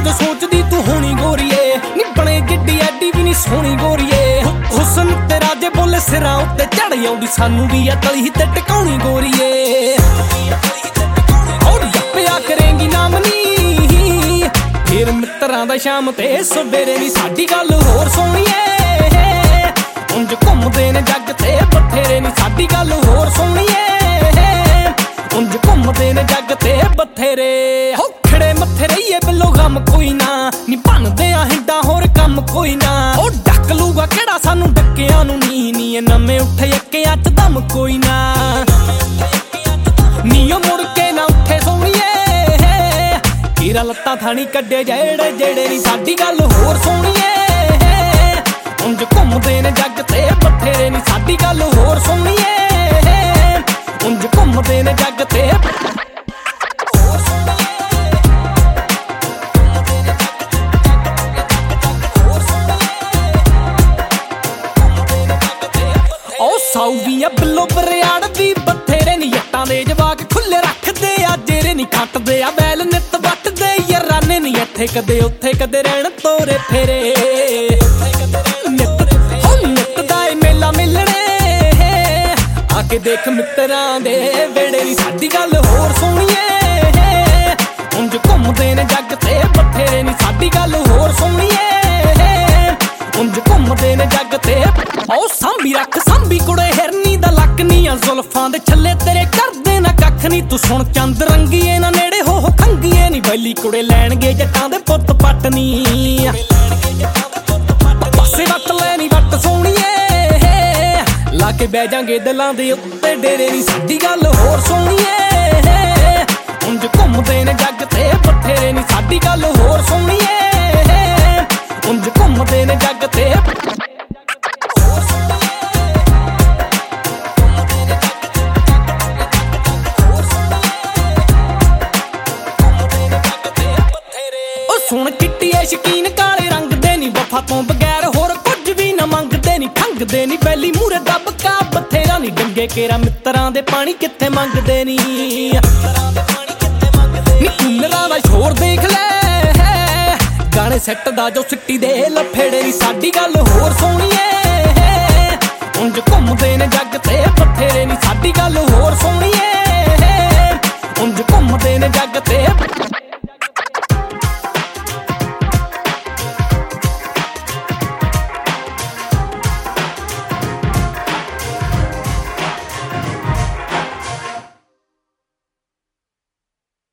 जो सोचदी तू होनी गोरीए नी बने जिड्डी एडी भी नी सोहनी गोरीए हुसन तेरा जे बोले सिरां उत्ते चढ़ आउंदी सानू भी आ तली ते टिकाउणी गोरीए और जप्पिया करेंगी नामनी फिर मित्रां दा शाम ते सवेरे नी साडी गल होर सोहणीए उंज घुमदे ने जग ते बथेरे नी साडी गल होर सोहणीए उंज घुमदे ने जग ते बथेरे हो खड़े मत्थे रहिए बिलो गम कोई ना नी बनदे आ हिंडा होर कम कोई ना ओ डक लूगा केड़ा सानू डक्कियां नू नी नी नਵੇਂ उठे अक्कियां च दम कोई ना नीओ मुड़ के ना उठे सोहणीए हीरा लत्तां थानी कड्डे जेड़े जेड़े नी साडी गल होर सोहणीए उंज घुमदे ने जग ते बथेरे नी साडी गल होर सोहणीए उंज घुमदे ने जग ते साउदियां बिलो बरियाड़ भी बथेरे नी जट्टां दे जवाक खुले रखदे आ जेरे नी खटदे आ बैल नित वटदे याराने नी इत्थे कदे उत्थे कदे रहण तोरे फेरे नित दा मेला मिलणे आके देख मित्रां दे वेड़े नी साडी गल होर सोहणीए उंज घुमदे ने जग ते बथेरे नी साडी गल होर सोहणीए उंज घुमदे ने जग ते ओ सांभी रख सांभी कुड़े हिरनी दा लक नी आ जुल्फां दे छल्ले तेरे करदे ना कख नी तू सुन चंद रंगीए ना नेड़े हो खंगीए नी बैली कुड़े लैणगे जट्टां दे पुੱਤ पट नी पासे वट लैनी वट सोहणीए ला के बह जांगे दिलां दे उत्ते डेरे नी साडी गल होर सोहणीए उंज घुमदे ने जग ते बथेरे नी साडी गल होर सोहणीए उंज घुमदे ने जग ते सुन चिट्टिए शकीन काले रंग दे नी वफा तो बगैर होर कुछ भी ना मंगदे नी खंगदे नी बैली मूरे दब का बथेरा नी डंगे केरा मित्रां दे पानी कित्थे मंगदे नी कूलरां दा शोर देख ले गाने सैट दा जो सिट्टी दे लफेड़े नी साडी गल होर सोहणीए उंज घुमदे ने जग ते बथेरे नी साडी गल